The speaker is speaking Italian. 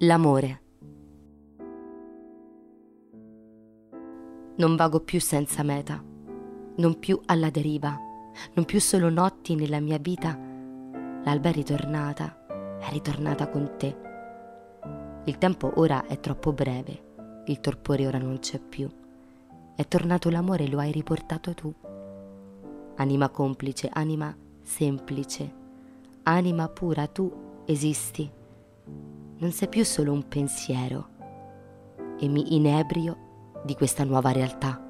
L'amore. Non vago più senza meta, non più alla deriva, non più solo notti nella mia vita. L'alba è ritornata con te. Il tempo ora è troppo breve, il torpore ora non c'è più. È tornato l'amore, lo hai riportato tu. Anima complice, anima semplice, anima pura, tu esisti. Non sei più solo un pensiero e mi inebrio di questa nuova realtà.